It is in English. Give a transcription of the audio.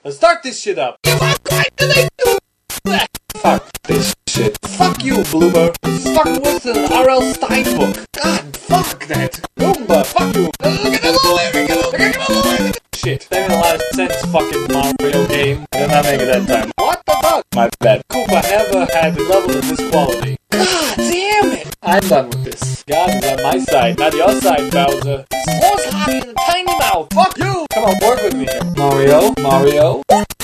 Let's start this shit up. Why do they do that? Fuck this shit. Fuck you, Bloober. Stuck with an R.L. Stein book. God, fuck that. Goomba, fuck you. Look at the low shit. That made a lot of sense, fucking Mario game. Did not make it that time. What the fuck? My bad. Koopa never had a level of this quality. God damn it. I'm done with this. God is on my side, not your side, Bowser. Horse hockey in a tiny mouth. Fuck you. Come on, work with me here. Mario.